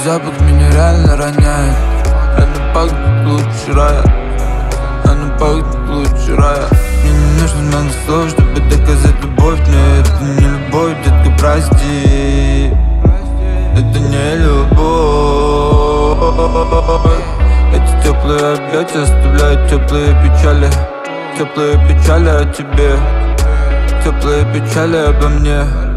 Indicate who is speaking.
Speaker 1: запах меня реально роняет. Она пахнет лучше рая, она пахнет лучше рая. Мне не нужно много слов, чтобы доказать любовь, но это не любовь, детка, прости. Это не любовь. Эти теплые объятия оставляют теплые печали. Теплые печали о тебе, теплые печали обо мне.